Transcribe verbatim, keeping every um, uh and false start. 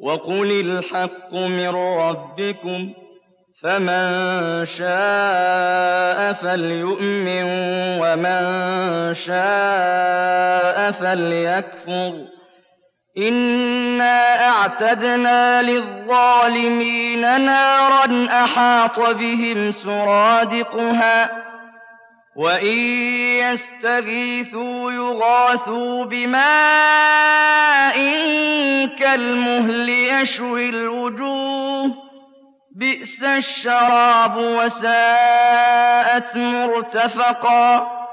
وَقُلِ الْحَقُّ مِن رَّبِّكُمْ ۖ فَمَن شَاءَ فَلْيُؤْمِن وَمَن شَاءَ فَلْيَكْفُرْ ۚ إِنَّا أَعْتَدْنَا لِلظَّالِمِينَ نَارًا أَحَاطَ بِهِمْ سُرَادِقُهَا ۚ وَإِن يَسْتَغِيثُوا يُغَاثُوا بِمَاءٍ كَالْمُهْلِ يَشْوِي الْوُجُوهَ ۚ بِئْسَ الشَّرَابُ وَسَاءَتْ مُرْتَفَقًا